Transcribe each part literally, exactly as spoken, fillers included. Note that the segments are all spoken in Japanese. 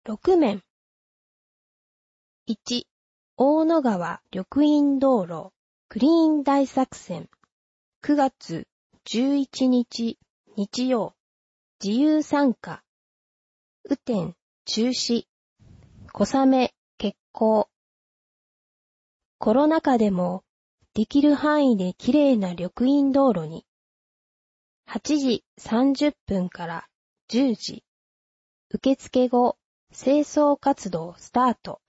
ろく面。いち、大野川緑蔭道路クリーン大作戦。くがつじゅういちにち日曜。自由参加。雨天中止。小雨決行。コロナ禍でもできる範囲できれいな緑蔭道路に。はちじさんじゅっぷんからじゅうじ。受付後、清掃活動スタート。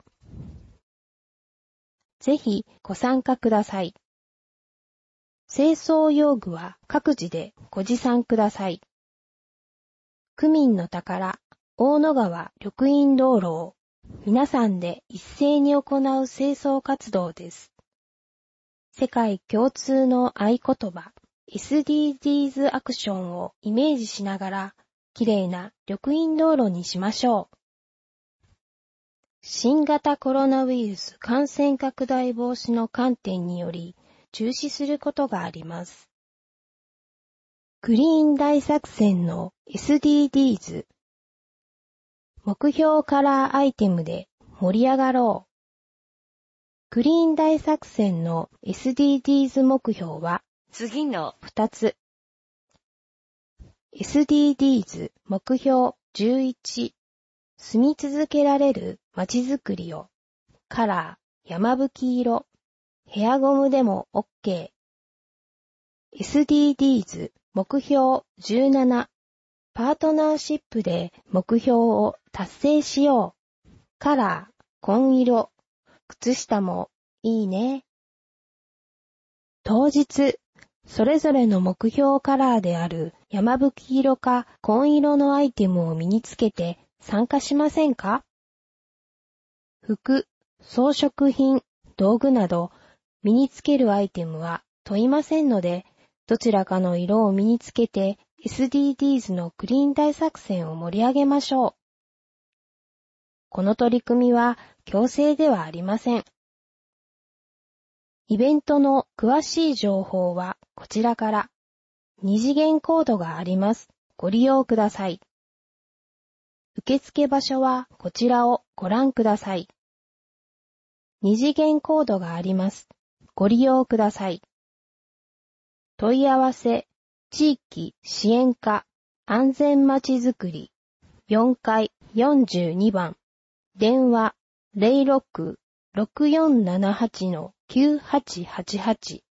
ぜひご参加ください。清掃用具は各自でご持参ください。区民の宝、大野川緑蔭道路を皆さんで一斉に行う清掃活動です。世界共通の合言葉 エスディージーズ アクションをイメージしながらきれいな緑蔭道路にしましょう。新型コロナウイルス感染拡大防止の観点により中止することがあります。クリーン大作戦の エスディージーズ 目標カラーアイテムで盛り上がろう。クリーン大作戦の エスディージーズ 目標は次のふたつ。エスディージーズ 目標じゅういち。住み続けられるまちづくりを。カラー、山吹色。ヘアゴムでも OK。エスディージーズ 目標じゅうなな。パートナーシップで目標を達成しよう。カラー、紺色。靴下もいいね。当日、それぞれの目標カラーである山吹色か紺色のアイテムを身につけて参加しませんか？服、装飾品、道具など身につけるアイテムは問いませんので、どちらかの色を身につけて エスディージーズ のクリーン大作戦を盛り上げましょう。この取り組みは強制ではありません。イベントの詳しい情報はこちらから。二次元コードがあります。ご利用ください。受付場所はこちらをご覧ください。二次元コードがあります。ご利用ください。問い合わせ、地域支援課安全まちづくりよんかいよんじゅうにばん電話 ゼロろく ろくよんななはち きゅうはちはちはち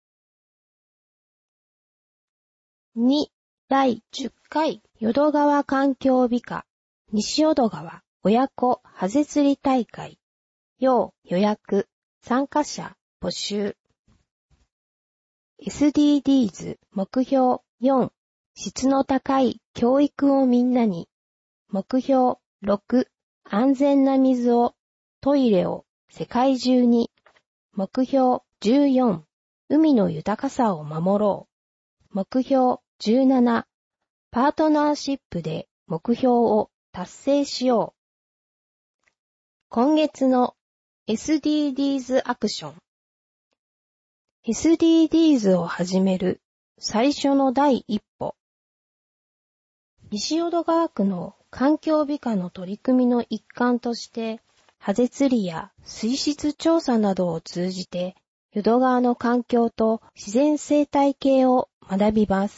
に. 第じゅっかい淀川環境美化西淀川親子ハゼ釣り大会要予約参加者募集 エスディージーズ 目標よん質の高い教育をみんなに目標ろく安全な水をトイレを世界中に目標じゅうよん海の豊かさを守ろう目標じゅうななパートナーシップで目標を達成しよう。今月の エスディージーズ アクション。エスディージーズ を始める最初の第一歩。西淀川区の環境美化の取り組みの一環として、ハゼ釣りや水質調査などを通じて、淀川の環境と自然生態系を学びます。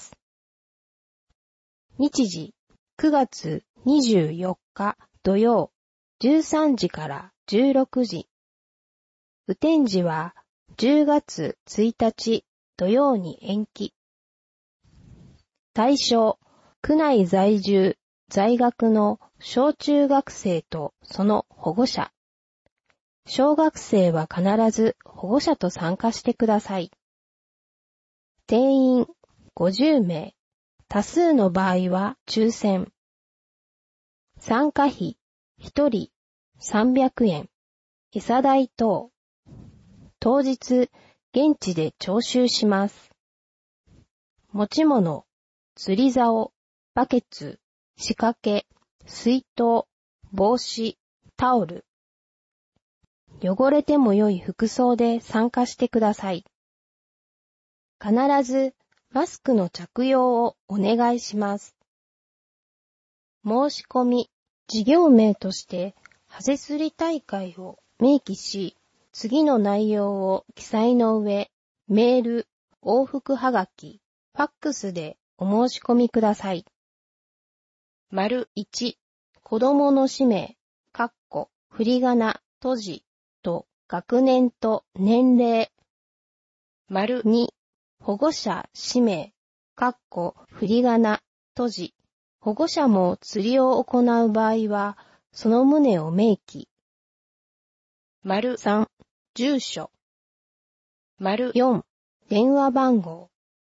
日時くがつにじゅうよっか土曜じゅうさんじからじゅうろくじ。雨天時はじゅうがつついたち土曜に延期。対象、区内在住、在学の小中学生とその保護者。小学生は必ず保護者と参加してください。定員ごじゅうめい。多数の場合は抽選。参加費ひとりさんびゃくえん。餌代等。当日、現地で徴収します。持ち物、釣り竿、バケツ、仕掛け、水筒、帽子、タオル。汚れても良い服装で参加してください。必ずマスクの着用をお願いします。申し込み、事業名としてハゼ釣り大会を明記し、次の内容を記載の上、メール、往復はがき、ファックスでお申し込みください。丸いち、子供の氏名、かっこ、振り仮名、閉じ、と、学年と年齢。丸に、保護者氏名、かっこ、振り仮名、閉じ。保護者も釣りを行う場合は、その旨を明記。丸さん、住所。丸よん、電話番号。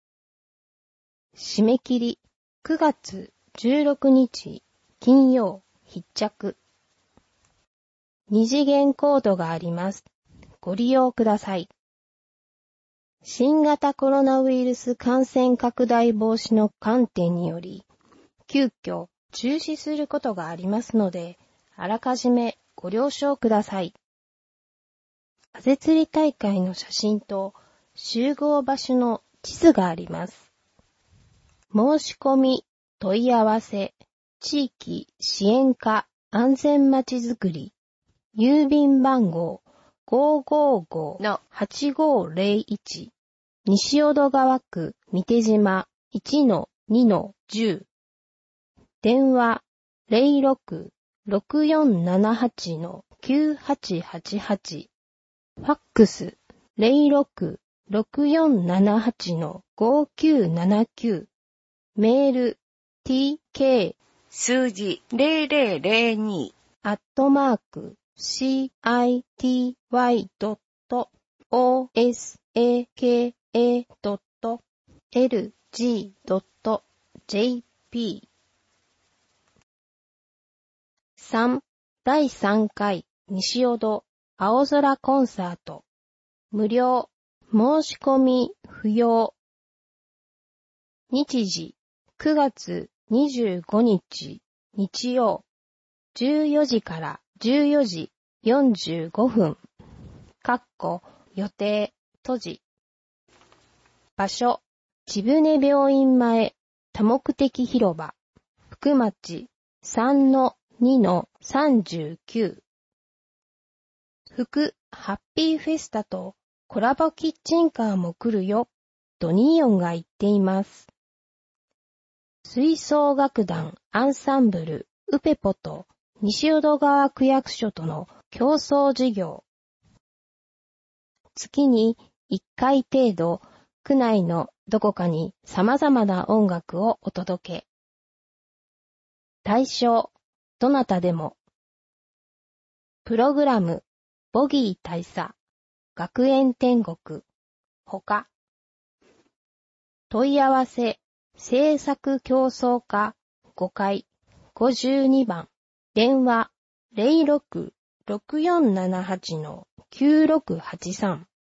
締め切り、くがつじゅうろくにち、金曜、必着。二次元コードがあります。ご利用ください。新型コロナウイルス感染拡大防止の観点により、急遽中止することがありますので、あらかじめご了承ください。ハゼ釣り大会の写真と集合場所の地図があります。申し込み、問い合わせ、地域支援課安全まちづくり、郵便番号 ごーごーごーのはちごーぜろいち、西淀川区三手島 いちのにのじゅう、電話 ゼロろく ろくよんななはち のきゅうはちはちはち、ファックス ゼロろく ろくよんななはち のごきゅうななきゅう、メール ティーケー 数字ゼロゼロゼロにアットマーク シーアイティーワイドットオーエスエーケーエードットエルジードットジェーピー さん. だいさんかい西淀青空コンサート無料申し込み不要。日時くがつにじゅうごにち日曜じゅうよじからじゅうよじよんじゅうごふんかっこ予定閉じ。場所千船病院前多目的広場福町 さんのにのさんじゅうきゅう。福ハッピーフェスタとコラボキッチンカーも来るよとニーヨンが言っています。吹奏楽団アンサンブルウペポと西淀川区役所との共創事業。月にいっかい程度区内のどこかに様々な音楽をお届け。対象どなたでも。プログラムボギー大佐学園天国ほか。問い合わせ制作競争課ごかいごじゅうにばん電話 ゼロろく ろくよんななはち のきゅうろくはちさん